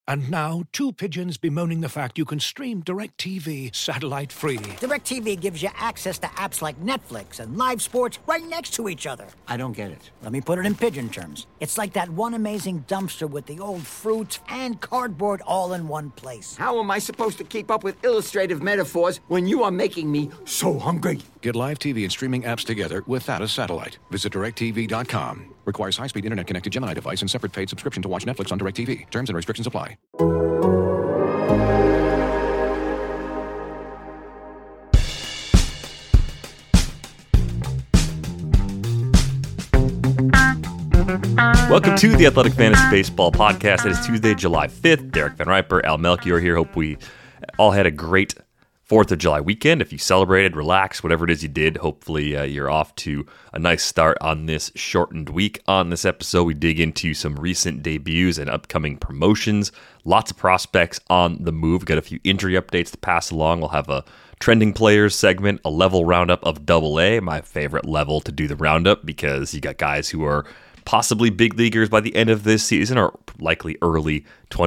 And now, two pigeons bemoaning the fact you can stream DirecTV satellite-free. DirecTV gives you access to apps like Netflix and live sports right next to each other. I don't get it. Let me put it in pigeon terms. It's like that one amazing dumpster with the old fruits and cardboard all in one place. How am I supposed to keep up with illustrative metaphors when you are making me so hungry? Get live TV and streaming apps together without a satellite. Visit DirecTV.com. Requires high-speed internet-connected Gemini device and separate paid subscription to watch Netflix on DirecTV. Terms and restrictions apply. Welcome to the Athletic Fantasy Baseball Podcast. It is Tuesday, July 5th. Derek Van Riper, Al Melchior here. Hope we all had a great 4th of July weekend. If you celebrated, relaxed, whatever it is you did, hopefully you're off to a nice start on this shortened week. On this episode, we dig into some recent debuts and upcoming promotions. Lots of prospects on the move. Got a few injury updates to pass along. We'll have a trending players segment, a level roundup of AA, my favorite level to do the roundup because you got guys who are possibly big leaguers by the end of this season or likely early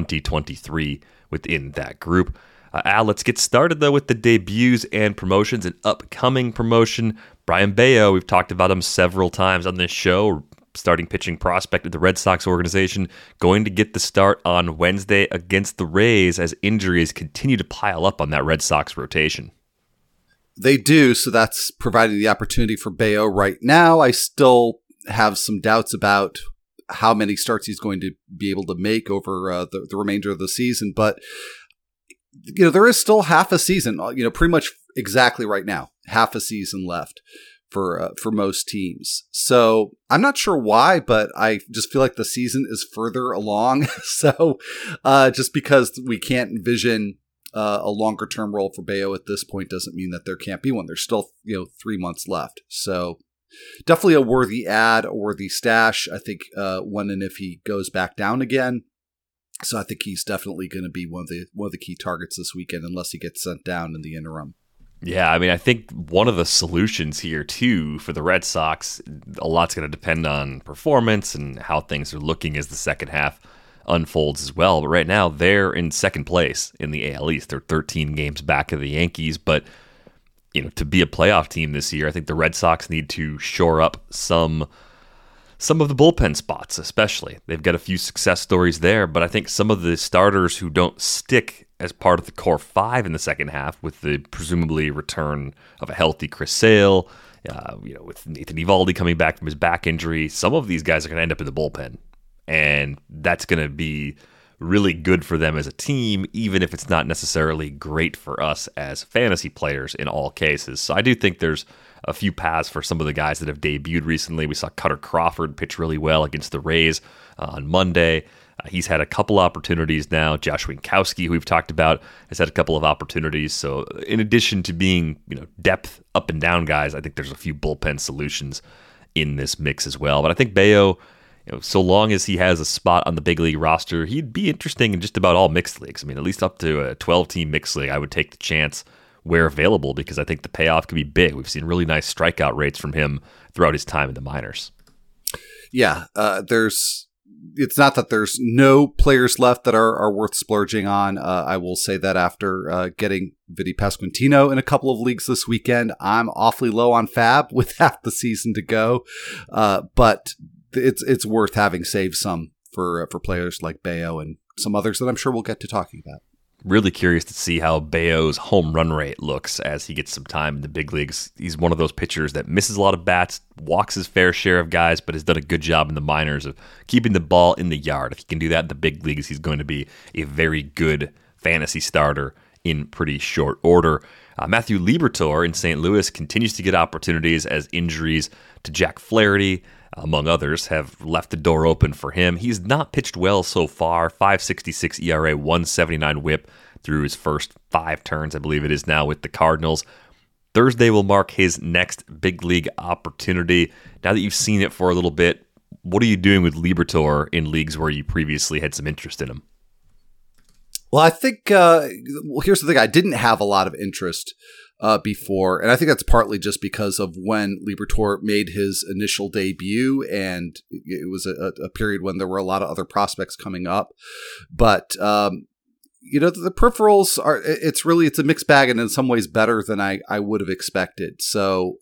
2023 within that group. Al, let's get started, though, with the debuts and promotions. An upcoming promotion, Brayan Bello. We've talked about him several times on this show. Starting pitching prospect at the Red Sox organization, going to get the start on Wednesday against the Rays as injuries continue to pile up on that Red Sox rotation. They do, so that's providing the opportunity for Bello right now. I still have some doubts about how many starts he's going to be able to make over the remainder of the season, but there is still half a season, pretty much exactly right now, half a season left for most teams. So I'm not sure why, but I just feel like the season is further along. So just because we can't envision a longer term role for Bello at this point doesn't mean that there can't be one. There's still 3 months left. So definitely a worthy add, a worthy stash. I think when and if he goes back down again. So I think he's definitely going to be one of the key targets this weekend, unless he gets sent down in the interim. Yeah, I mean, I think one of the solutions here, too, for the Red Sox, a lot's going to depend on performance and how things are looking as the second half unfolds as well. But right now, they're in second place in the AL East. They're 13 games back of the Yankees. But, to be a playoff team this year, I think the Red Sox need to shore up some of the bullpen spots, especially. They've got a few success stories there, but I think some of the starters who don't stick as part of the core five in the second half, with the presumably return of a healthy Chris Sale, with Nathan Eovaldi coming back from his back injury, some of these guys are going to end up in the bullpen, and that's going to be really good for them as a team, even if it's not necessarily great for us as fantasy players in all cases. So I do think there's a few paths for some of the guys that have debuted recently. We saw Cutter Crawford pitch really well against the Rays on Monday. He's had a couple opportunities now. Josh Winkowski, who we've talked about, has had a couple of opportunities. So in addition to being depth up and down guys, I think there's a few bullpen solutions in this mix as well. But I think Bello, so long as he has a spot on the big league roster, he'd be interesting in just about all mixed leagues. I mean, at least up to a 12-team mixed league, I would take the chance where available, because I think the payoff could be big. We've seen really nice strikeout rates from him throughout his time in the minors. Yeah, it's not that there's no players left that are worth splurging on. I will say that after getting Vinny Pasquantino in a couple of leagues this weekend, I'm awfully low on FAB with half the season to go. But it's worth having saved some for players like Bello and some others that I'm sure we'll get to talking about. Really curious to see how Bello's home run rate looks as he gets some time in the big leagues. He's one of those pitchers that misses a lot of bats, walks his fair share of guys, but has done a good job in the minors of keeping the ball in the yard. If he can do that in the big leagues, he's going to be a very good fantasy starter in pretty short order. Matthew Liberatore in St. Louis continues to get opportunities as injuries to Jack Flaherty, among others, have left the door open for him. He's not pitched well so far. 5.66 ERA, 1.79 whip through his first 5 turns, I believe it is now, with the Cardinals. Thursday will mark his next big league opportunity. Now that you've seen it for a little bit, what are you doing with Liberatore in leagues where you previously had some interest in him? Well, I think, here's the thing. I didn't have a lot of interest before. And I think that's partly just because of when Liberatore made his initial debut, and it was a period when there were a lot of other prospects coming up. But, the peripherals it's a mixed bag, and in some ways better than I would have expected. So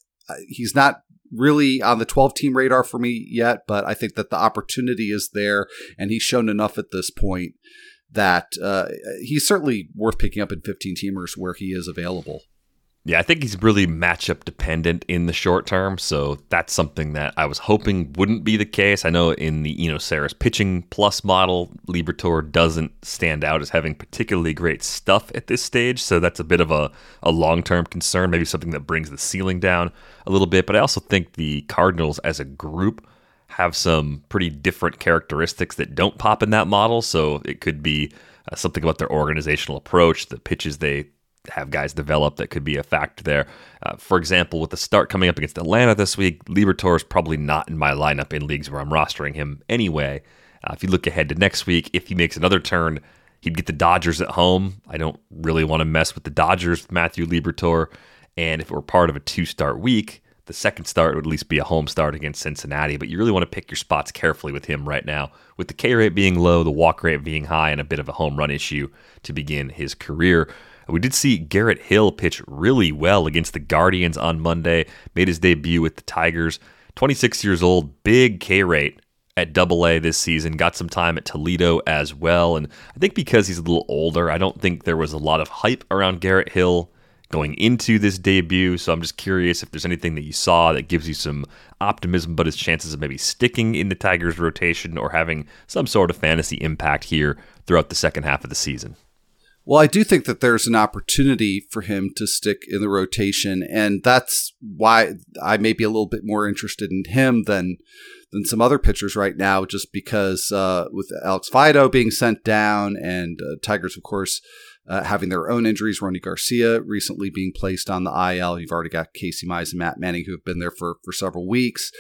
he's not really on the 12-team radar for me yet, but I think that the opportunity is there, and he's shown enough at this point that he's certainly worth picking up in 15-teamers where he is available. Yeah, I think he's really matchup dependent in the short term, so that's something that I was hoping wouldn't be the case. I know in the Eno Sarris pitching plus model, Liberatore doesn't stand out as having particularly great stuff at this stage, so that's a bit of a long-term concern, maybe something that brings the ceiling down a little bit. But I also think the Cardinals as a group have some pretty different characteristics that don't pop in that model, so it could be something about their organizational approach, the pitches they have guys develop that could be a factor there. For example, with the start coming up against Atlanta this week, Liberatore is probably not in my lineup in leagues where I'm rostering him anyway. If you look ahead to next week, if he makes another turn, he'd get the Dodgers at home. I don't really want to mess with the Dodgers with Matthew Liberatore. And if it were part of a 2-start week, the second start would at least be a home start against Cincinnati. But you really want to pick your spots carefully with him right now, with the K rate being low, the walk rate being high, and a bit of a home run issue to begin his career. We did see Garrett Hill pitch really well against the Guardians on Monday, made his debut with the Tigers. 26 years old, big K rate at AA this season, got some time at Toledo as well. And I think because he's a little older, I don't think there was a lot of hype around Garrett Hill going into this debut. So I'm just curious if there's anything that you saw that gives you some optimism about his chances of maybe sticking in the Tigers rotation or having some sort of fantasy impact here throughout the second half of the season. Well, I do think that there's an opportunity for him to stick in the rotation, and that's why I may be a little bit more interested in him than some other pitchers right now, just because with Alex Fido being sent down and Tigers, of course, having their own injuries, Ronny Garcia recently being placed on the IL. You've already got Casey Mize and Matt Manning who have been there for several weeks.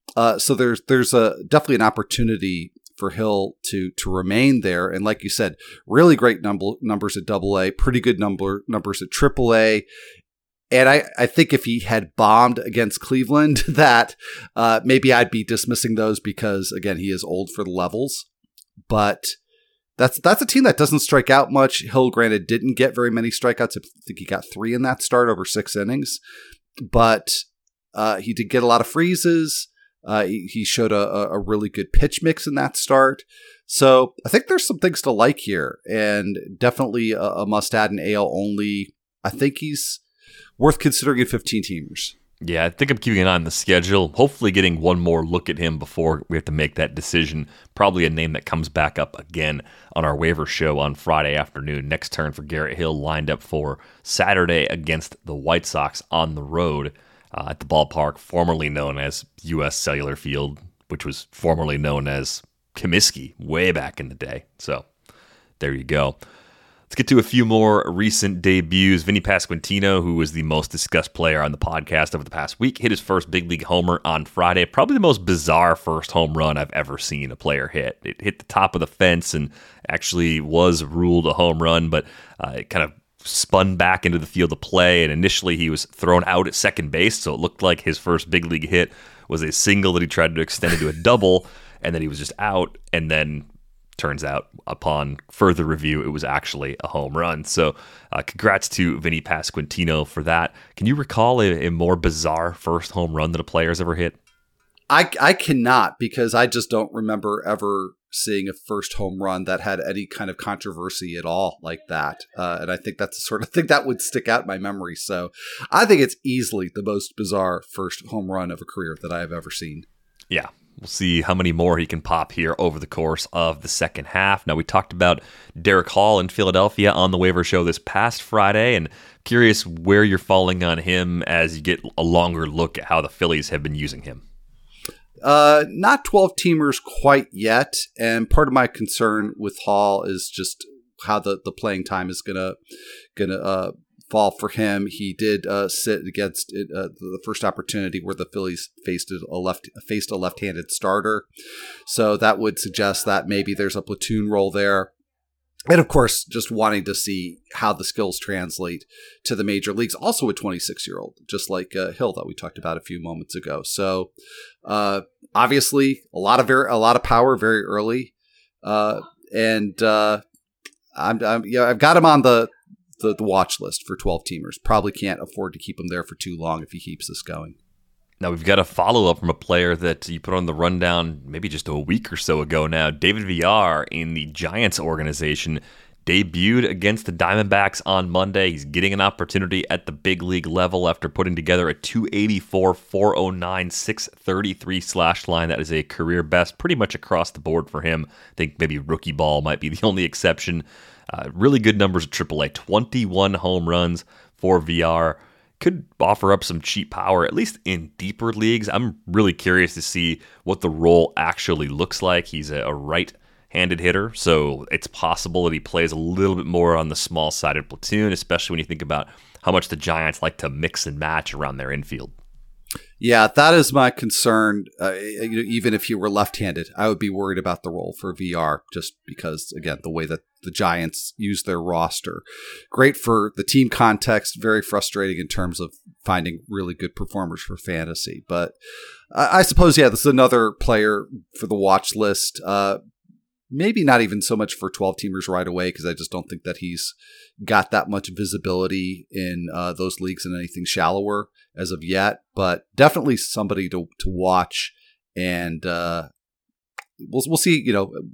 So there's definitely an opportunity for Hill to remain there. And like you said, really great numbers at AA, pretty good numbers at AAA. And I think if he had bombed against Cleveland, that maybe I'd be dismissing those because, again, he is old for the levels. But that's a team that doesn't strike out much. Hill, granted, didn't get very many strikeouts. I think he got 3 in that start over 6 innings. But he did get a lot of freezes. He showed a really good pitch mix in that start. So I think there's some things to like here, and definitely a must-add in AL only. I think he's worth considering in 15-teamers. Yeah, I think I'm keeping an eye on the schedule, hopefully getting one more look at him before we have to make that decision. Probably a name that comes back up again on our waiver show on Friday afternoon. Next turn for Garrett Hill lined up for Saturday against the White Sox on the road. At the ballpark formerly known as U.S. Cellular Field, which was formerly known as Comiskey way back in the day. So there you go. Let's get to a few more recent debuts. Vinny Pasquantino, who was the most discussed player on the podcast over the past week, hit his first big league homer on Friday. Probably the most bizarre first home run I've ever seen a player hit. It hit the top of the fence and actually was ruled a home run, but it kind of spun back into the field of play, and initially he was thrown out at second base, so it looked like his first big league hit was a single that he tried to extend into a double, and then he was just out, and then turns out upon further review it was actually a home run. So congrats to Vinny Pasquantino for that. Can you recall a more bizarre first home run that a player has ever hit? I cannot, because I just don't remember ever seeing a first home run that had any kind of controversy at all like that. And I think that's the sort of thing that would stick out in my memory. So I think it's easily the most bizarre first home run of a career that I have ever seen. Yeah. We'll see how many more he can pop here over the course of the second half. Now, we talked about Derek Hall in Philadelphia on the waiver show this past Friday, and curious where you're falling on him as you get a longer look at how the Phillies have been using him. Not 12-teamers quite yet, and part of my concern with Hall is just how the playing time is gonna fall for him. He did sit against the first opportunity where the Phillies faced a left-handed starter, so that would suggest that maybe there's a platoon role there. And of course, just wanting to see how the skills translate to the major leagues. Also a 26-year-old, just like Hill that we talked about a few moments ago. So obviously, a lot of power very early, and I've got him on the watch list for 12 teamers. Probably can't afford to keep him there for too long if he keeps this going. Now, we've got a follow-up from a player that you put on the rundown maybe just a week or so ago now. David Villar in the Giants organization debuted against the Diamondbacks on Monday. He's getting an opportunity at the big league level after putting together a 284, 409, 633 slash line. That is a career best pretty much across the board for him. I think maybe rookie ball might be the only exception. Really good numbers at AAA. 21 home runs for Villar. Could offer up some cheap power, at least in deeper leagues. I'm really curious to see what the role actually looks like. He's a right-handed hitter, so it's possible that he plays a little bit more on the small-sided platoon, especially when you think about how much the Giants like to mix and match around their infield. Yeah, that is my concern. Even if he were left-handed, I would be worried about the role for Villar, just because, again, the way that the Giants use their roster. Great for the team context, very frustrating in terms of finding really good performers for fantasy. But I suppose, this is another player for the watch list. Maybe not even so much for 12-teamers right away, because I just don't think that he's got that much visibility in those leagues and anything shallower as of yet. But definitely somebody to watch, and we'll see.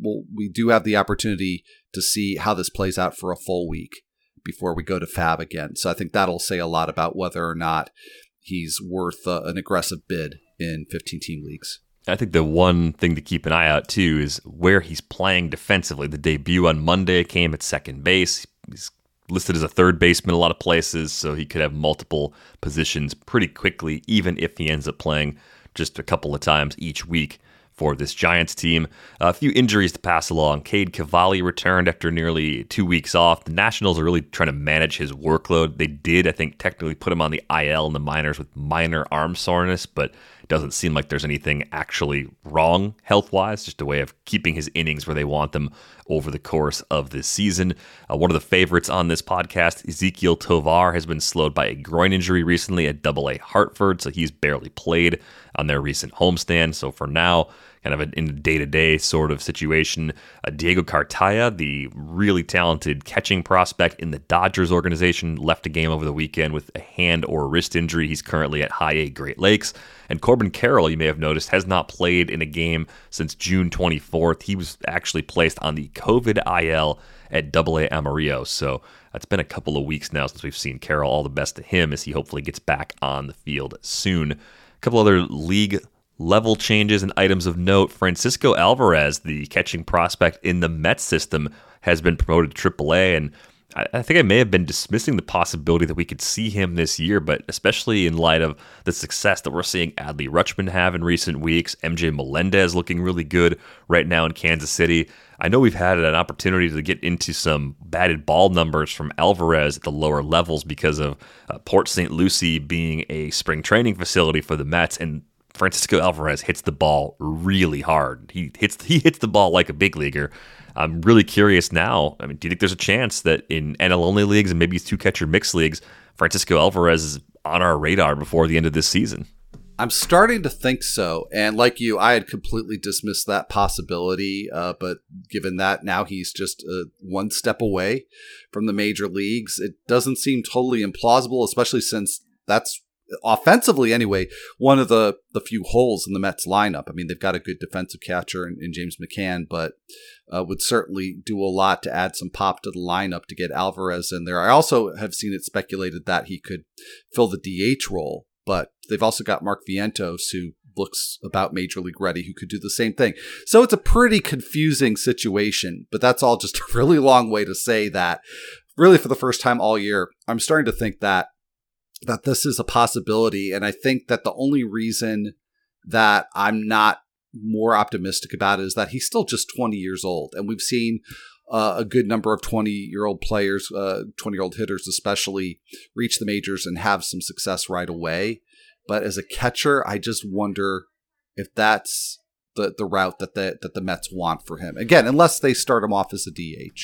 We do have the opportunity to see how this plays out for a full week before we go to Fab again. So I think that'll say a lot about whether or not he's worth an aggressive bid in 15-team leagues. I think the one thing to keep an eye out, too, is where he's playing defensively. The debut on Monday came at second base. He's listed as a third baseman in a lot of places, so he could have multiple positions pretty quickly, even if he ends up playing just a couple of times each week for this Giants team. A few injuries to pass along. Cade Cavalli returned after nearly 2 weeks off. The Nationals are really trying to manage his workload. They did, I think, technically put him on the IL in the minors with minor arm soreness, but it doesn't seem like there's anything actually wrong health-wise, just a way of keeping his innings where they want them over the course of this season. One of the favorites on this podcast, Ezekiel Tovar, has been slowed by a groin injury recently at AA Hartford, so he's barely played on their recent homestand. So for now, kind of in a day-to-day sort of situation. Diego Cartaya, the really talented catching prospect in the Dodgers organization, left a game over the weekend with a hand or wrist injury. He's currently at High A Great Lakes. And Corbin Carroll, you may have noticed, has not played in a game since June 24th. He was actually placed on the COVID IL at AA Amarillo. So it's been a couple of weeks now since we've seen Carroll. All the best to him as he hopefully gets back on the field soon. A couple other league level changes and items of note. Francisco Alvarez, the catching prospect in the Mets system, has been promoted to AAA, and I think I may have been dismissing the possibility that we could see him this year, but especially in light of the success that we're seeing Adley Rutschman have in recent weeks, MJ Melendez looking really good right now in Kansas City. I know we've had an opportunity to get into some batted ball numbers from Alvarez at the lower levels because of Port St. Lucie being a spring training facility for the Mets, and Francisco Alvarez hits the ball really hard. He hits the ball like a big leaguer. I'm really curious now. I mean, do you think there's a chance that in NL-only leagues and maybe two-catcher mixed leagues, Francisco Alvarez is on our radar before the end of this season? I'm starting to think so. And like you, I had completely dismissed that possibility. But given that now he's just one step away from the major leagues, it doesn't seem totally implausible, especially since that's offensively anyway, one of the few holes in the Mets lineup. I mean, they've got a good defensive catcher in James McCann, but would certainly do a lot to add some pop to the lineup to get Alvarez in there. I also have seen it speculated that he could fill the DH role, but they've also got Mark Vientos, who looks about major league ready, who could do the same thing. So it's a pretty confusing situation, but that's all just a really long way to say that really for the first time all year, I'm starting to think that this is a possibility. And I think that the only reason that I'm not more optimistic about it is that he's still just 20 years old. And we've seen a good number of 20-year-old players, 20-year-old hitters especially, reach the majors and have some success right away. But as a catcher, I just wonder if that's the route that the Mets want for him. Again, unless they start him off as a DH.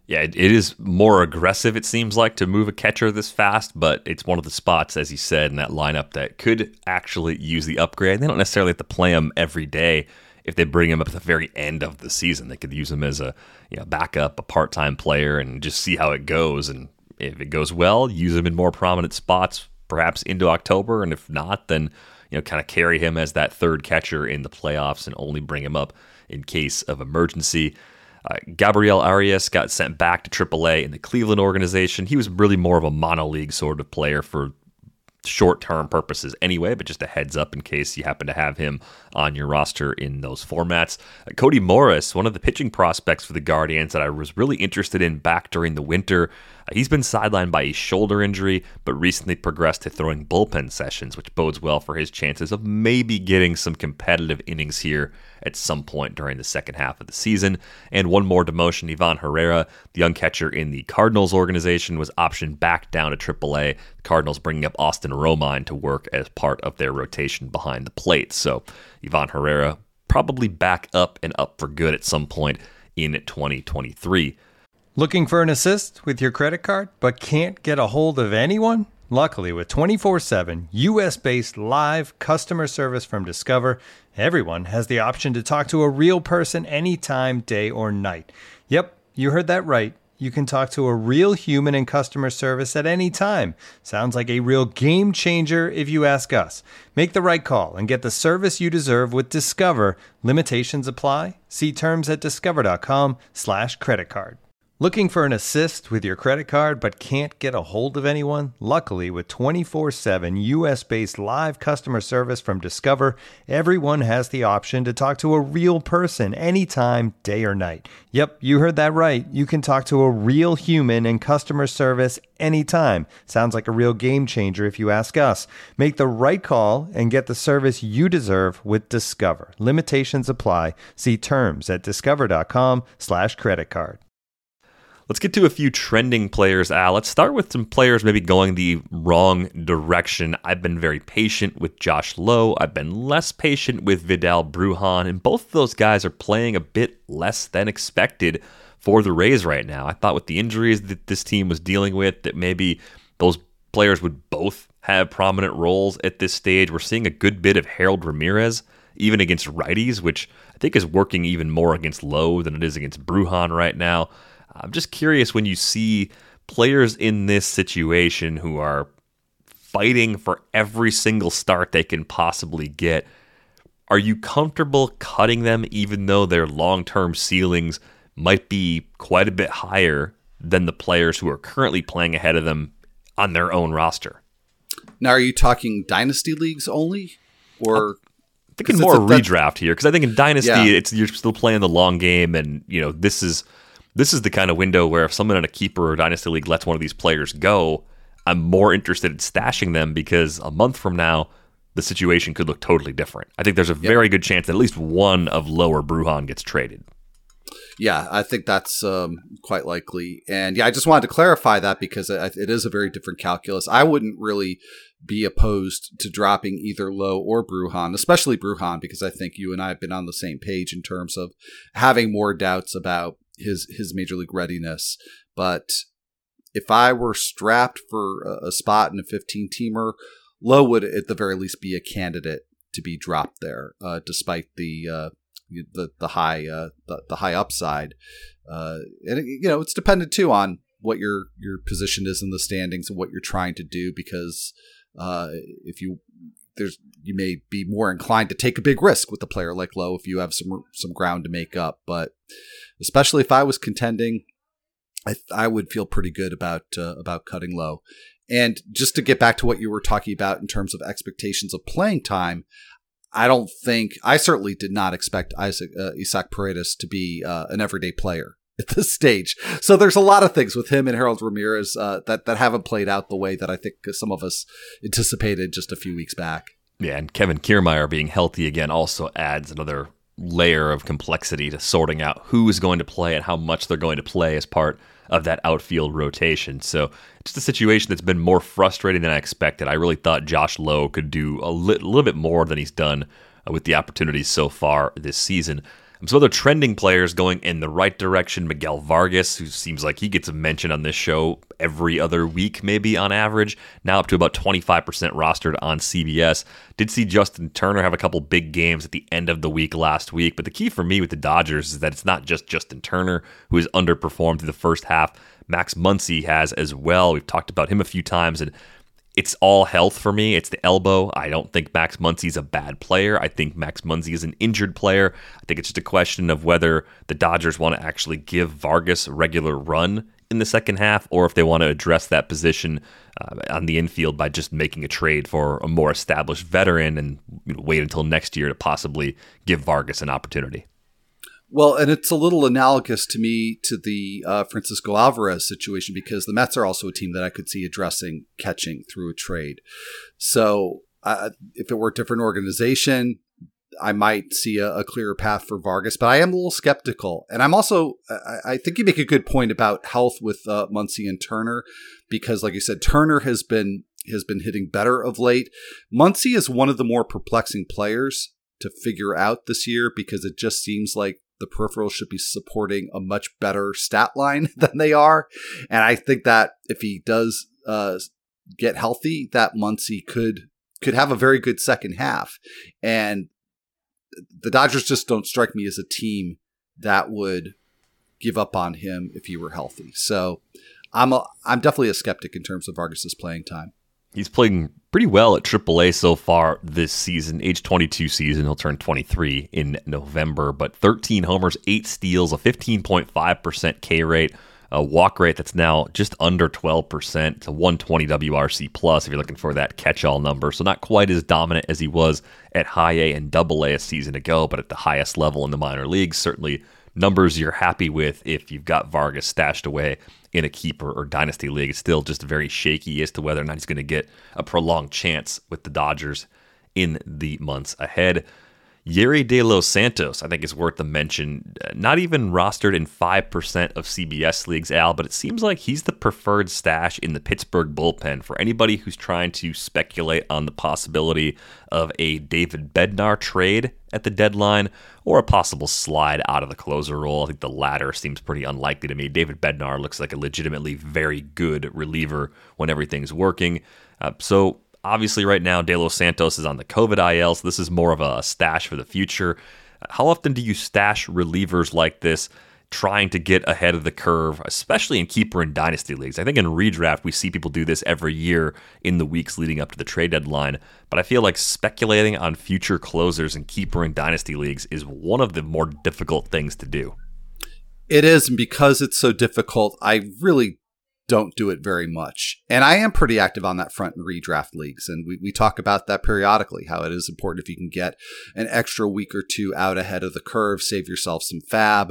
Yeah, it is more aggressive, it seems like, to move a catcher this fast, but it's one of the spots, as you said, in that lineup that could actually use the upgrade. They don't necessarily have to play him every day. If they bring him up at the very end of the season, they could use him as a backup, a part-time player, and just see how it goes. And if it goes well, use him in more prominent spots, perhaps into October. And if not, then kind of carry him as that third catcher in the playoffs and only bring him up in case of emergency. Gabriel Arias got sent back to AAA in the Cleveland organization. He was really more of a mono-league sort of player for short-term purposes anyway, but just a heads up in case you happen to have him on your roster in those formats. Cody Morris, one of the pitching prospects for the Guardians that I was really interested in back during the winter. He's been sidelined by a shoulder injury, but recently progressed to throwing bullpen sessions, which bodes well for his chances of maybe getting some competitive innings here at some point during the second half of the season. And one more demotion, Ivan Herrera, the young catcher in the Cardinals organization, was optioned back down to AAA. The Cardinals bringing up Austin Romine to work as part of their rotation behind the plate. So Ivan Herrera probably back up and up for good at some point in 2023. Looking for an assist with your credit card, but can't get a hold of anyone? Luckily, with 24/7 U.S.-based live customer service from Discover, everyone has the option to talk to a real person anytime, day or night. Yep, you heard that right. You can talk to a real human in customer service at any time. Sounds like a real game changer if you ask us. Make the right call and get the service you deserve with Discover. Limitations apply. See terms at discover.com/creditcard. Looking for an assist with your credit card but can't get a hold of anyone? Luckily, with 24/7 U.S.-based live customer service from Discover, everyone has the option to talk to a real person anytime, day or night. Yep, you heard that right. You can talk to a real human in customer service anytime. Sounds like a real game changer if you ask us. Make the right call and get the service you deserve with Discover. Limitations apply. See terms at discover.com/creditcard. Let's get to a few trending players, Al. Let's start with some players maybe going the wrong direction. I've been very patient with Josh Lowe. I've been less patient with Vidal Brujan, and both of those guys are playing a bit less than expected for the Rays right now. I thought with the injuries that this team was dealing with, that maybe those players would both have prominent roles at this stage. We're seeing a good bit of Harold Ramirez, even against righties, which I think is working even more against Lowe than it is against Brujan right now. I'm just curious, when you see players in this situation who are fighting for every single start they can possibly get, are you comfortable cutting them even though their long-term ceilings might be quite a bit higher than the players who are currently playing ahead of them on their own roster? Now, are you talking dynasty leagues only? Or I'm thinking more redraft here, because I think in dynasty, you're still playing the long game, and this is the kind of window where if someone in a keeper or dynasty league lets one of these players go, I'm more interested in stashing them, because a month from now, the situation could look totally different. I think there's a very good chance that at least one of Lowe or Brujan gets traded. Yeah, I think that's quite likely. And I just wanted to clarify that, because it is a very different calculus. I wouldn't really be opposed to dropping either Lowe or Brujan, especially Brujan, because I think you and I have been on the same page in terms of having more doubts about his major league readiness. But if I were strapped for a spot in a 15-teamer, Lowe would at the very least be a candidate to be dropped there, despite the high upside. And it's dependent too on what your position is in the standings and what you're trying to do, because you may be more inclined to take a big risk with a player like Lowe if you have some ground to make up. But especially if I was contending, I would feel pretty good about cutting Lowe. And just to get back to what you were talking about in terms of expectations of playing time, I certainly did not expect Isaac Paredes to be an everyday player at this stage. So there's a lot of things with him and Harold Ramirez that haven't played out the way that I think some of us anticipated just a few weeks back. Yeah, and Kevin Kiermaier being healthy again also adds another layer of complexity to sorting out who is going to play and how much they're going to play as part of that outfield rotation. So it's a situation that's been more frustrating than I expected. I really thought Josh Lowe could do a little bit more than he's done with the opportunities so far this season. Some other trending players going in the right direction. Miguel Vargas, who seems like he gets a mention on this show every other week, maybe on average, now up to about 25% rostered on CBS. Did see Justin Turner have a couple big games at the end of the week last week, but the key for me with the Dodgers is that it's not just Justin Turner who has underperformed through the first half. Max Muncy has as well. We've talked about him a few times, and it's all health for me. It's the elbow. I don't think Max Muncy's a bad player. I think Max Muncy is an injured player. I think it's just a question of whether the Dodgers want to actually give Vargas a regular run in the second half, or if they want to address that position on the infield by just making a trade for a more established veteran and wait until next year to possibly give Vargas an opportunity. Well, and it's a little analogous to me to the Francisco Alvarez situation, because the Mets are also a team that I could see addressing catching through a trade. So if it were a different organization, I might see a clearer path for Vargas, but I am a little skeptical. And I'm also, I think you make a good point about health with Muncy and Turner, because like you said, Turner has been hitting better of late. Muncy is one of the more perplexing players to figure out this year, because it just seems like the peripherals should be supporting a much better stat line than they are. And I think that if he does get healthy, that Muncy could have a very good second half. And the Dodgers just don't strike me as a team that would give up on him if he were healthy. So I'm definitely a skeptic in terms of Vargas's playing time. He's playing pretty well at AAA so far this season. Age 22 season, he'll turn 23 in November, but 13 homers, 8 steals, a 15.5% K rate, a walk rate that's now just under 12%. It's a 120 WRC plus if you're looking for that catch-all number. So not quite as dominant as he was at high A and double A a season ago, but at the highest level in the minor leagues. Certainly numbers you're happy with if you've got Vargas stashed away in a keeper or dynasty league. It's still just very shaky as to whether or not he's going to get a prolonged chance with the Dodgers in the months ahead. Yerry De Los Santos, I think, is worth a mention. Not even rostered in 5% of CBS leagues, Al, but it seems like he's the preferred stash in the Pittsburgh bullpen for anybody who's trying to speculate on the possibility of a David Bednar trade at the deadline or a possible slide out of the closer role. I think the latter seems pretty unlikely to me. David Bednar looks like a legitimately very good reliever when everything's working. So obviously, right now, De Los Santos is on the COVID IL, so this is more of a stash for the future. How often do you stash relievers like this trying to get ahead of the curve, especially in keeper and dynasty leagues? I think in redraft, we see people do this every year in the weeks leading up to the trade deadline, but I feel like speculating on future closers in keeper and dynasty leagues is one of the more difficult things to do. It is, and because it's so difficult, I really don't do it very much. And I am pretty active on that front in redraft leagues. And we talk about that periodically, how it is important if you can get an extra week or two out ahead of the curve, save yourself some fab.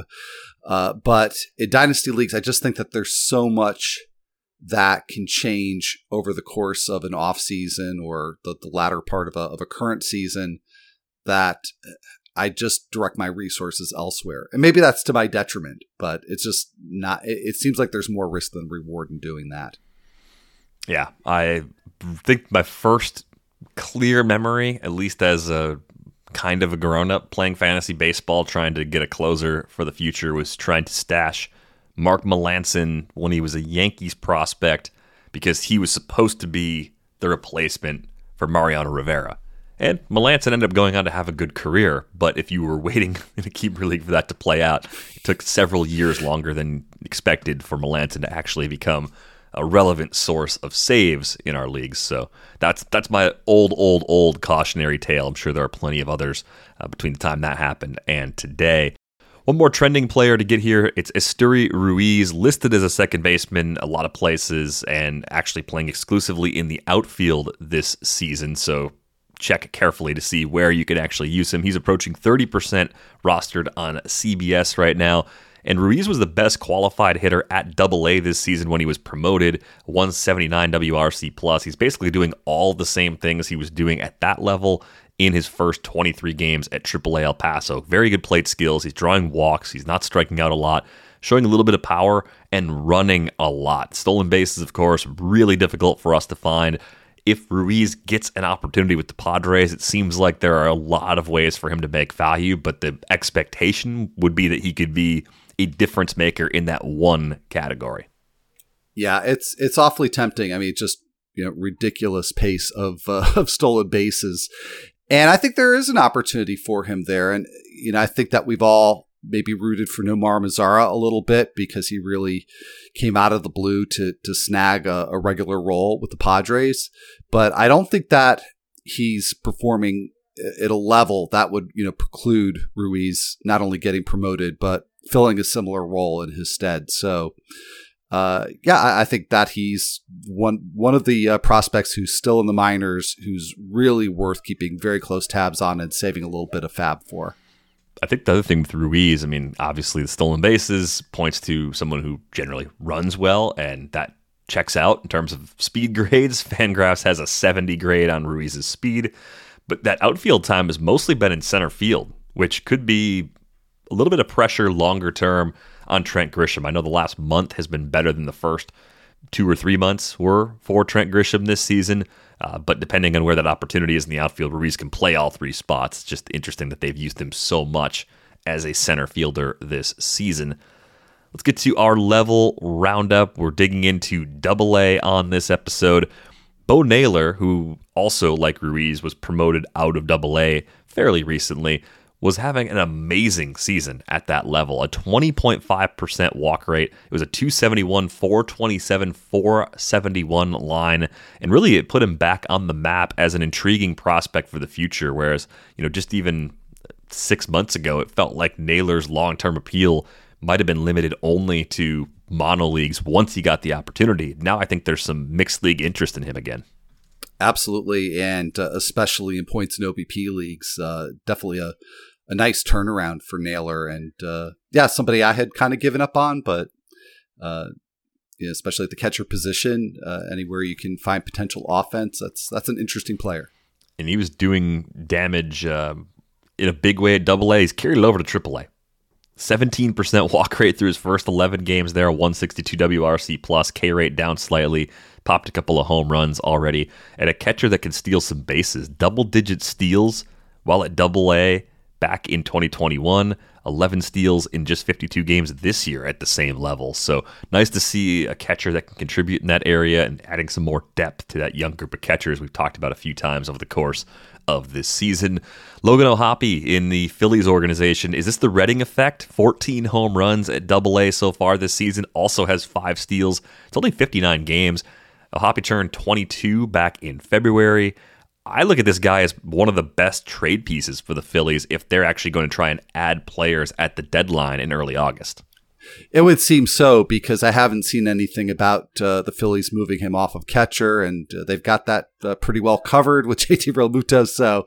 But in dynasty leagues, I just think that there's so much that can change over the course of an off season or the latter part of a current season that I just direct my resources elsewhere. And maybe that's to my detriment, but it's just not, it seems like there's more risk than reward in doing that. Yeah, I think my first clear memory, at least as a kind of a grown-up playing fantasy baseball, trying to get a closer for the future, was trying to stash Mark Melancon when he was a Yankees prospect because he was supposed to be the replacement for Mariano Rivera. And Melancon ended up going on to have a good career, but if you were waiting in a keeper league for that to play out, it took several years longer than expected for Melancon to actually become a relevant source of saves in our leagues. So that's my old cautionary tale. I'm sure there are plenty of others between the time that happened and today. One more trending player to get here. It's Esteury Ruiz, listed as a second baseman a lot of places and actually playing exclusively in the outfield this season. So check carefully to see where you can actually use him. He's approaching 30% rostered on CBS right now. And Ruiz was the best qualified hitter at AA this season when he was promoted, 179 WRC plus. He's basically doing all the same things he was doing at that level in his first 23 games at AAA El Paso. Very good plate skills. He's drawing walks. He's not striking out a lot, showing a little bit of power and running a lot. Stolen bases, of course, really difficult for us to find. if Ruiz gets an opportunity with the Padres, it seems like there are a lot of ways for him to make value, but the expectation would be that he could be a difference maker in that one category. Yeah, it's awfully tempting. I mean, just ridiculous pace of stolen bases, and I think there is an opportunity for him there. And I think that we've all maybe rooted for Nomar Mazara a little bit because he really came out of the blue to snag a regular role with the Padres. But I don't think that he's performing at a level that would preclude Ruiz not only getting promoted but filling a similar role in his stead. So. I think that he's one of the prospects who's still in the minors, who's really worth keeping very close tabs on and saving a little bit of fab for. I think the other thing with Ruiz, I mean, obviously the stolen bases points to someone who generally runs well, and that checks out in terms of speed grades. Fangraphs has a 70 grade on Ruiz's speed, but that outfield time has mostly been in center field, which could be a little bit of pressure longer term on Trent Grisham. I know the last month has been better than the first 2 or 3 months were for Trent Grisham this season, but depending on where that opportunity is in the outfield, Ruiz can play all 3 spots. It's just interesting that they've used him so much as a center fielder this season. Let's get to our level roundup. We're digging into Double-A on this episode. Bo Naylor, who also, like Ruiz, was promoted out of Double-A fairly recently, was having an amazing season at that level. A 20.5% walk rate. It was a 271, 427, 471 line. And really, it put him back on the map as an intriguing prospect for the future. Whereas, just even 6 months ago, it felt like Naylor's long-term appeal might have been limited only to mono leagues once he got the opportunity. Now I think there's some mixed league interest in him again. Absolutely, and especially in points and OBP leagues, definitely a nice turnaround for Naylor, and somebody I had kind of given up on, but especially at the catcher position, anywhere you can find potential offense, that's an interesting player. And he was doing damage in a big way at Double-A. He's carried it over to Triple-A. 17% walk rate through his first 11 games there, 162 WRC plus, K rate down slightly, popped a couple of home runs already, and a catcher that can steal some bases. Double-digit steals while at Double-A back in 2021, 11 steals in just 52 games this year at the same level. So nice to see a catcher that can contribute in that area and adding some more depth to that young group of catchers we've talked about a few times over the course of this season. Logan O'Hoppe in the Phillies organization. Is this the Redding effect? 14 home runs at Double-A so far this season. Also has 5 steals. It's only 59 games. O'Hoppe turned 22 back in February. I look at this guy as one of the best trade pieces for the Phillies if they're actually going to try and add players at the deadline in early August. It would seem so, because I haven't seen anything about the Phillies moving him off of catcher, and they've got that pretty well covered with JT Realmuto. So,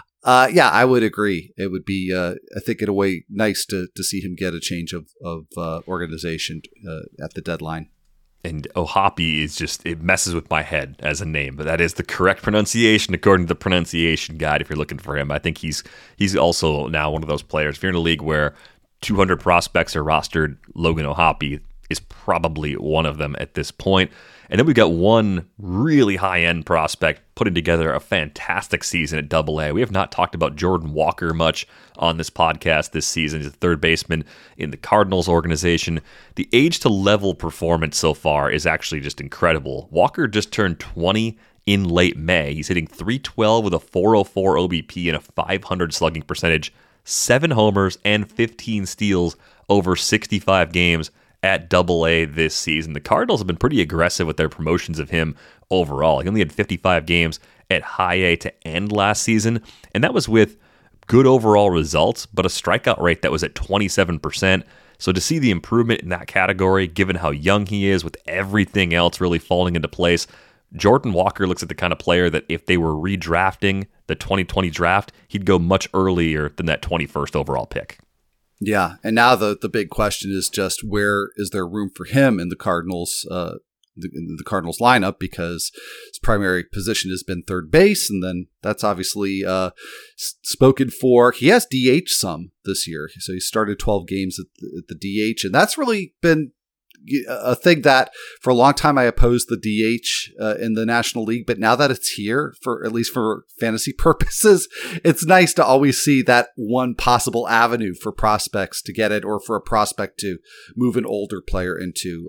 I would agree. It would be, I think, in a way, nice to see him get a change of organization at the deadline. And O'Hoppe is just, it messes with my head as a name, but that is the correct pronunciation according to the pronunciation guide if you're looking for him. I think he's also now one of those players. If you're in a league where 200 prospects are rostered, Logan O'Hoppe is probably one of them at this point. And then we got one really high-end prospect putting together a fantastic season at Double-A. We have not talked about Jordan Walker much on this podcast this season. He's a third baseman in the Cardinals organization. The age-to-level performance so far is actually just incredible. Walker just turned 20 in late May. He's hitting .312 with a .404 OBP and a .500 slugging percentage, 7 homers and 15 steals over 65 games at Double-A this season. The Cardinals have been pretty aggressive with their promotions of him overall. He only had 55 games at High A to end last season, and that was with good overall results, but a strikeout rate that was at 27%. So to see the improvement in that category, given how young he is, with everything else really falling into place, Jordan Walker looks like the kind of player that if they were redrafting the 2020 draft, he'd go much earlier than that 21st overall pick. Yeah, and now the big question is just where is there room for him in the Cardinals the Cardinals lineup, because his primary position has been third base, and then that's obviously spoken for. He has DH some this year, so he started 12 games at the DH, and that's really been a thing that for a long time I opposed the DH in the National League, but now that it's here, for at least for fantasy purposes, it's nice to always see that one possible avenue for prospects to get it, or for a prospect to move an older player into.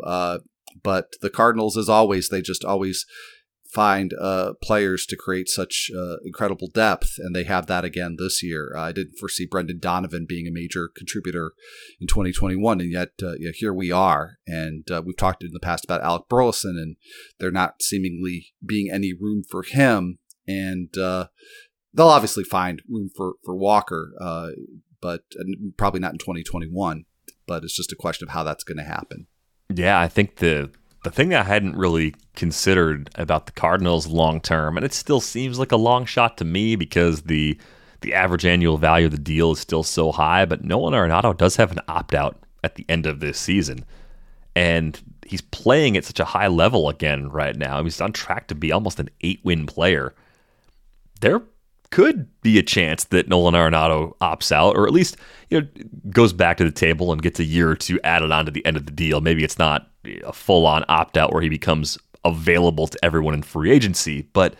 But the Cardinals, as always, they just always find players to create such incredible depth, and they have that again this year. I didn't foresee Brendan Donovan being a major contributor in 2021, and yet here we are. And we've talked in the past about Alec Burleson, and there not seemingly being any room for him. And they'll obviously find room for Walker, but probably not in 2021. But it's just a question of how that's going to happen. Yeah, I think the thing that I hadn't really considered about the Cardinals long term, and it still seems like a long shot to me because the average annual value of the deal is still so high, but Nolan Arenado does have an opt-out at the end of this season. And he's playing at such a high level again right now. He's on track to be almost an 8-win player. There could be a chance that Nolan Arenado opts out, or at least goes back to the table and gets a year or two added on to the end of the deal. Maybe it's not a full-on opt-out where he becomes available to everyone in free agency, but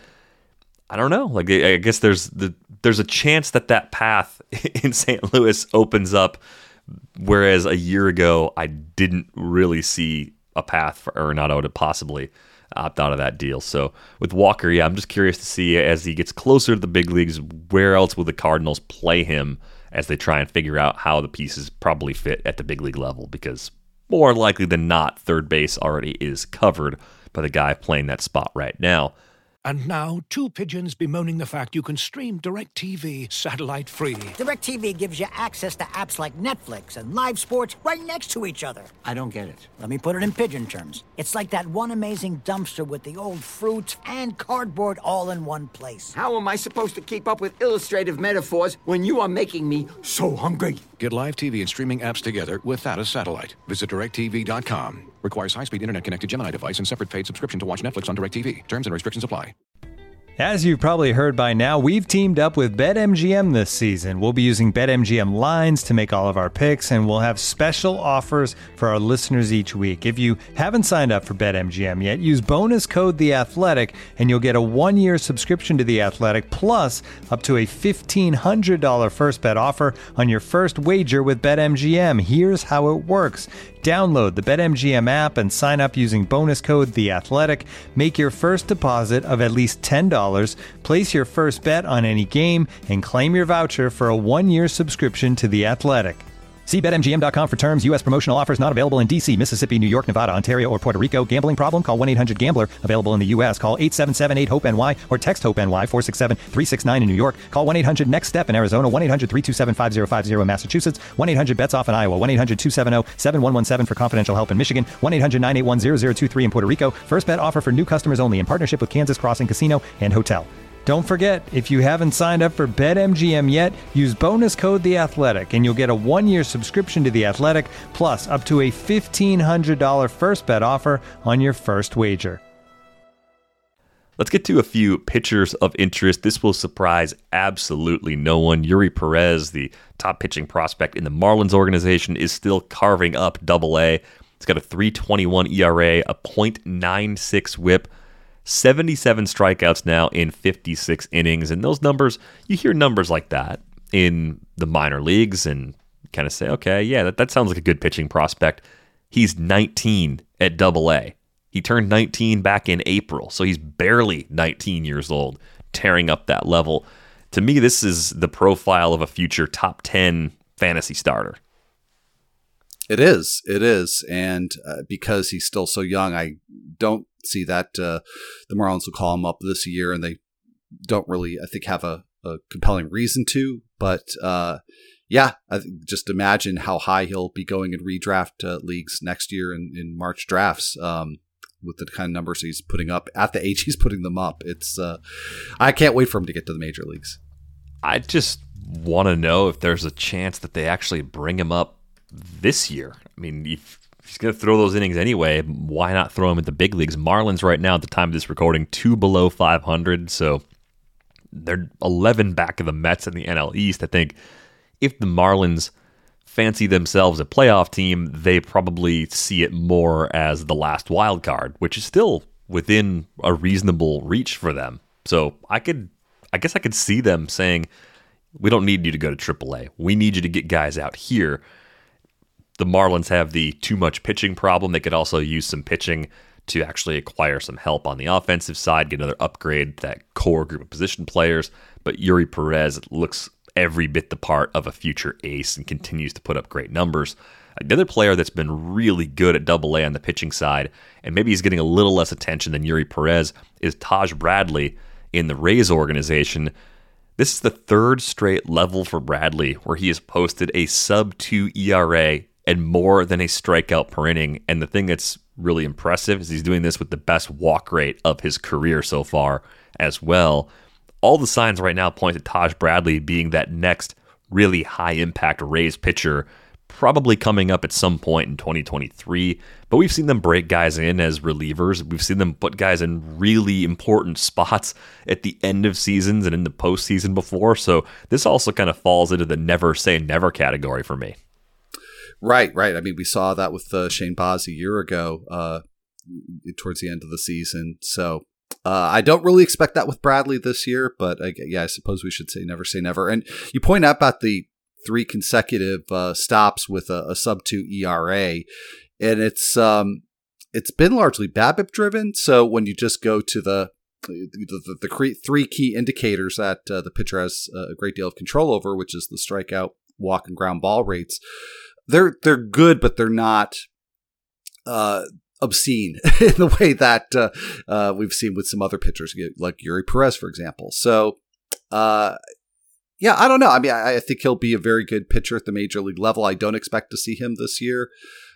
I don't know. Like, I guess there's a chance that path in St. Louis opens up, whereas a year ago I didn't really see a path for Arenado to possibly opt out of that deal. So with Walker, yeah, I'm just curious to see as he gets closer to the big leagues, where else will the Cardinals play him as they try and figure out how the pieces probably fit at the big league level, because more likely than not, third base already is covered by the guy playing that spot right now. And now, two pigeons bemoaning the fact you can stream DirecTV satellite-free. DirecTV gives you access to apps like Netflix and live sports right next to each other. I don't get it. Let me put it in pigeon terms. It's like that one amazing dumpster with the old fruits and cardboard all in one place. How am I supposed to keep up with illustrative metaphors when you are making me so hungry? Get live TV and streaming apps together without a satellite. Visit DirecTV.com. Requires high-speed internet-connected Gemini device and separate paid subscription to watch Netflix on DirecTV. Terms and restrictions apply. As you've probably heard by now, we've teamed up with BetMGM this season. We'll be using BetMGM lines to make all of our picks, and we'll have special offers for our listeners each week. If you haven't signed up for BetMGM yet, use bonus code The Athletic, and you'll get a 1-year subscription to The Athletic, plus up to a $1,500 first bet offer on your first wager with BetMGM. Here's how it works. Download the BetMGM app and sign up using bonus code The Athletic. Make your first deposit of at least $10. Place your first bet on any game and claim your voucher for a 1-year subscription to The Athletic. See BetMGM.com for terms. U.S. promotional offers not available in D.C., Mississippi, New York, Nevada, Ontario, or Puerto Rico. Gambling problem? Call 1-800-GAMBLER. Available in the U.S. Call 877-8-HOPE-NY or text HOPE-NY 467-369 in New York. Call 1-800-NEXT-STEP in Arizona. 1-800-327-5050 in Massachusetts. 1-800-BETS-OFF in Iowa. 1-800-270-7117 for confidential help in Michigan. 1-800-981-0023 in Puerto Rico. First bet offer for new customers only in partnership with Kansas Crossing Casino and Hotel. Don't forget, if you haven't signed up for BetMGM yet, use bonus code The Athletic, and you'll get a 1-year subscription to The Athletic, plus up to a $1,500 first bet offer on your first wager. Let's get to a few pitchers of interest. This will surprise absolutely no one. Yuri Perez, the top pitching prospect in the Marlins organization, is still carving up Double-A. He's got a 3.21 ERA, a .96 whip, 77 strikeouts now in 56 innings. And those numbers, you hear numbers like that in the minor leagues and kind of say, okay, yeah, that sounds like a good pitching prospect. He's 19 at Double-A. He turned 19 back in April, so he's barely 19 years old, tearing up that level. To me, this is the profile of a future top 10 fantasy starter. It is. And because he's still so young, I don't see that the Marlins will call him up this year, and they don't really, I think, have a compelling reason to. But yeah, just imagine how high he'll be going in redraft leagues next year in March drafts with the kind of numbers he's putting up at the age he's putting them up. It's I can't wait for him to get to the major leagues. I just want to know if there's a chance that they actually bring him up this year. I mean, if he's going to throw those innings anyway, why not throw him at the big leagues? Marlins right now, at the time of this recording, 2 below 500, so they're 11 back of the Mets in the NL East. I think if the Marlins fancy themselves a playoff team, they probably see it more as the last wild card, which is still within a reasonable reach for them. So I guess I could see them saying, we don't need you to go to AAA. We need you to get guys out here. The Marlins have the too much pitching problem. They could also use some pitching to actually acquire some help on the offensive side, get another upgrade to that core group of position players. But Yuri Perez looks every bit the part of a future ace and continues to put up great numbers. The other player that's been really good at AA on the pitching side, and maybe he's getting a little less attention than Yuri Perez, is Taj Bradley in the Rays organization. This is the third straight level for Bradley where he has posted a sub-2 ERA and more than a strikeout per inning. And the thing that's really impressive is he's doing this with the best walk rate of his career so far as well. All the signs right now point to Taj Bradley being that next really high-impact Rays pitcher, probably coming up at some point in 2023. But we've seen them break guys in as relievers. We've seen them put guys in really important spots at the end of seasons and in the postseason before. So this also kind of falls into the never say never category for me. Right. I mean, we saw that with Shane Baz a year ago towards the end of the season. So I don't really expect that with Bradley this year, but I suppose we should say never. And you point out about the 3 consecutive stops with a sub-2 ERA, and it's been largely BABIP driven. So when you just go to the 3 key indicators that the pitcher has a great deal of control over, which is the strikeout, walk, and ground ball rates, they're good, but they're not obscene in the way that we've seen with some other pitchers, like Yuri Perez, for example. So, yeah, I don't know. I mean, I think he'll be a very good pitcher at the major league level. I don't expect to see him this year,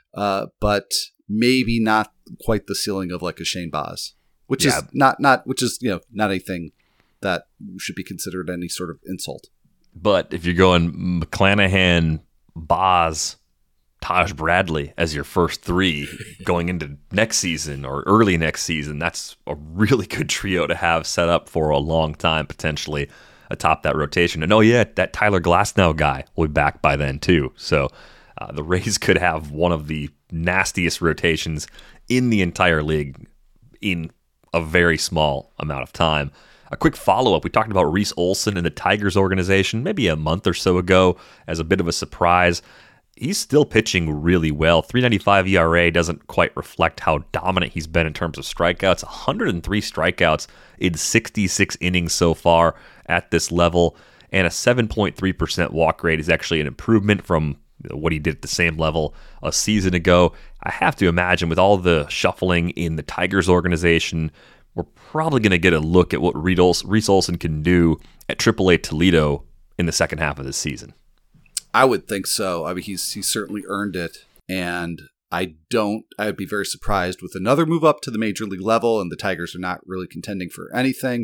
but maybe not quite the ceiling of like a Shane Baz, which is not anything that should be considered any sort of insult. But if you're going McClanahan, Baz, Taj Bradley as your first 3 going into next season or early next season, that's a really good trio to have set up for a long time, potentially atop that rotation. And that Tyler Glasnow guy will be back by then too. So the Rays could have one of the nastiest rotations in the entire league in a very small amount of time. A quick follow-up, we talked about Reese Olson in the Tigers organization maybe a month or so ago as a bit of a surprise. He's still pitching really well. 3.95 ERA doesn't quite reflect how dominant he's been in terms of strikeouts. 103 strikeouts in 66 innings so far at this level, and a 7.3% walk rate is actually an improvement from what he did at the same level a season ago. I have to imagine with all the shuffling in the Tigers organization, we're probably going to get a look at what Reese Olson can do at AAA Toledo in the second half of this season. I would think so. I mean, he's certainly earned it, and I'd be very surprised with another move up to the major league level, and the Tigers are not really contending for anything.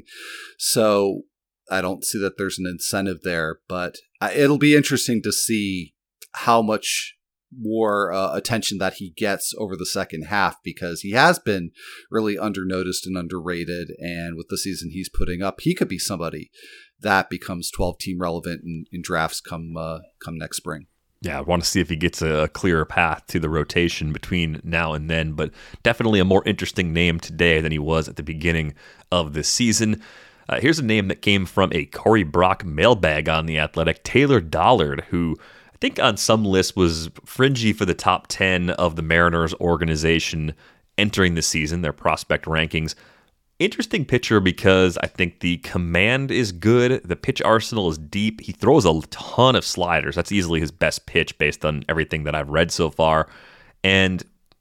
So I don't see that there's an incentive there, but it'll be interesting to see how much more attention that he gets over the second half, because he has been really undernoticed and underrated. And with the season he's putting up, he could be somebody that becomes 12-team relevant in drafts come next spring. Yeah, I want to see if he gets a clearer path to the rotation between now and then, but definitely a more interesting name today than he was at the beginning of this season. Here's a name that came from a Corey Brock mailbag on The Athletic, Taylor Dollard, who I think on some lists was fringy for the top 10 of the Mariners organization entering the season, their prospect rankings. Interesting pitcher because I think the command is good. The pitch arsenal is deep. He throws a ton of sliders. That's easily his best pitch based on everything that I've read so far. And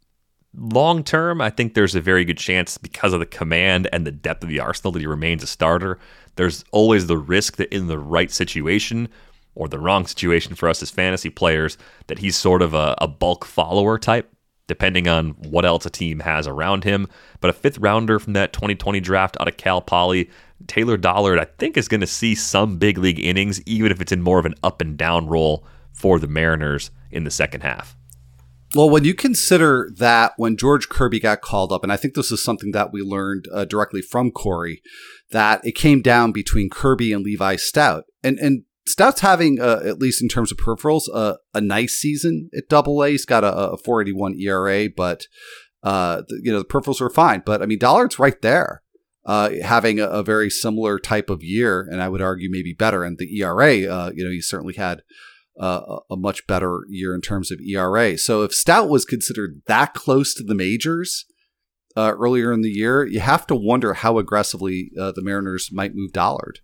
long term, I think there's a very good chance because of the command and the depth of the arsenal that he remains a starter. There's always the risk that in the right situation or the wrong situation for us as fantasy players, that he's sort of a bulk follower type, depending on what else a team has around him. But a 5th rounder from that 2020 draft out of Cal Poly, Taylor Dollard, I think is going to see some big league innings, even if it's in more of an up and down role for the Mariners in the second half. Well, when you consider that when George Kirby got called up, and I think this is something that we learned directly from Corey, that it came down between Kirby and Levi Stout. And Stout's having, at least in terms of peripherals, a nice season at Double-A. He's got a 4.81 ERA, but the peripherals are fine. But I mean, Dollard's right there, having a very similar type of year, and I would argue maybe better. And the ERA, he certainly had a much better year in terms of ERA. So if Stout was considered that close to the majors earlier in the year, you have to wonder how aggressively the Mariners might move Dollard.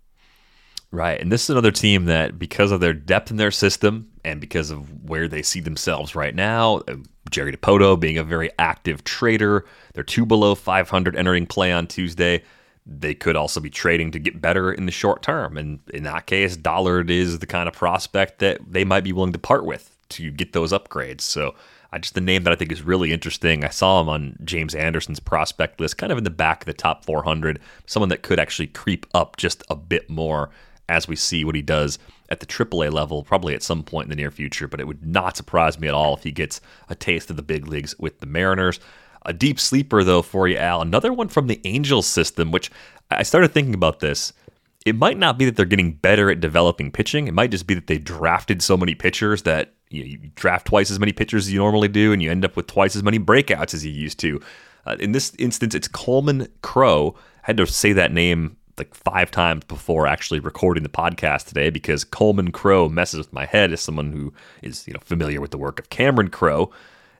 Right, and this is another team that, because of their depth in their system and because of where they see themselves right now, Jerry Dipoto being a very active trader, they're 2 below 500 entering play on Tuesday. They could also be trading to get better in the short term, and in that case, Dollard is the kind of prospect that they might be willing to part with to get those upgrades. So just the name that I think is really interesting. I saw him on James Anderson's prospect list, kind of in the back of the top 400, someone that could actually creep up just a bit more as we see what he does at the AAA level, probably at some point in the near future, but it would not surprise me at all if he gets a taste of the big leagues with the Mariners. A deep sleeper, though, for you, Al. Another one from the Angels system, which I started thinking about this. It might not be that they're getting better at developing pitching. It might just be that they drafted so many pitchers that you draft twice as many pitchers as you normally do, and you end up with twice as many breakouts as you used to. In this instance, it's Coleman Crowe. I had to say that name like 5 times before actually recording the podcast today because Coleman Crowe messes with my head as someone who is familiar with the work of Cameron Crowe.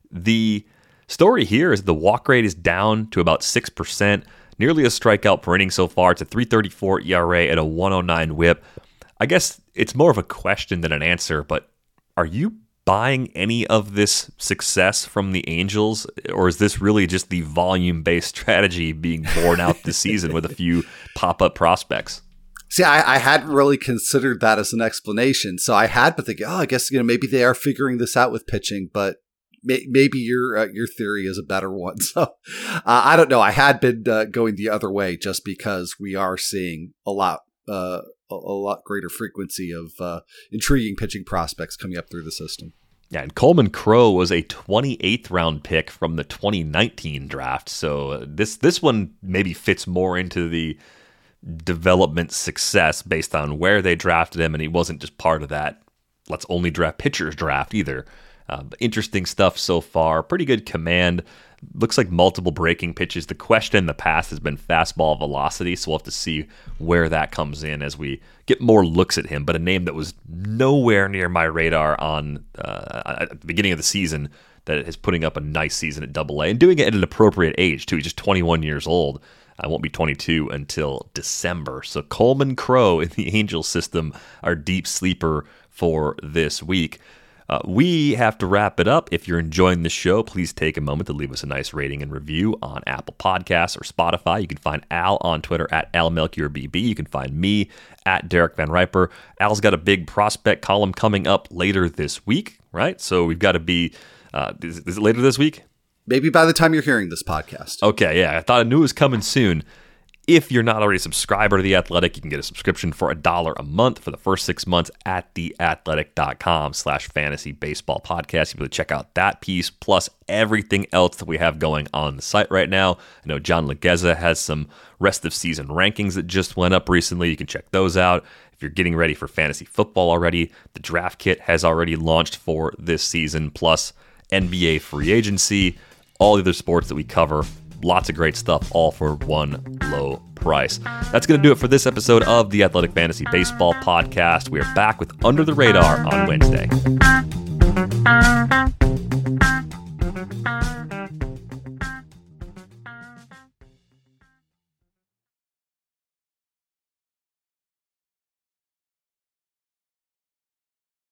The story here is the walk rate is down to about 6%, nearly a strikeout per inning so far. It's a 3.34 ERA at a 1.09 WHIP. I guess it's more of a question than an answer, but are you buying any of this success from the Angels, or is this really just the volume-based strategy being borne out this season with a few pop-up prospects? See, I hadn't really considered that as an explanation. So I had been thinking, I guess maybe they are figuring this out with pitching, but maybe your theory is a better one. So I don't know. I had been going the other way just because we are seeing a lot greater frequency of intriguing pitching prospects coming up through the system. Yeah, and Coleman Crowe was a 28th round pick from the 2019 draft. So this one maybe fits more into the development success based on where they drafted him, and he wasn't just part of that let's only draft pitchers draft either. Interesting stuff so far. Pretty good command. Looks like multiple breaking pitches. The question in the past has been fastball velocity, so we'll have to see where that comes in as we get more looks at him. But a name that was nowhere near my radar on at the beginning of the season that is putting up a nice season at Double-A and doing it at an appropriate age, too. He's just 21 years old. I won't be 22 until December. So Coleman Crowe in the Angels system, our deep sleeper for this week. We have to wrap it up. If you're enjoying the show, please take a moment to leave us a nice rating and review on Apple Podcasts or Spotify. You can find Al on Twitter at AlMelchiorBB. You can find me at Derek Van Riper. Al's got a big prospect column coming up later this week, right? So we've got to be, is it later this week? Maybe by the time you're hearing this podcast. Okay, yeah. I knew it was coming soon. If you're not already a subscriber to The Athletic, you can get a subscription for $1 a month for the first 6 months at theathletic.com/fantasy baseball podcast. You'll be able to check out that piece plus everything else that we have going on the site right now. I know John Legueza has some rest of season rankings that just went up recently. You can check those out. If you're getting ready for fantasy football already, the draft kit has already launched for this season, plus NBA free agency, all the other sports that we cover. Lots of great stuff, all for one low price. That's going to do it for this episode of the Athletic Fantasy Baseball Podcast. We are back with Under the Radar on Wednesday.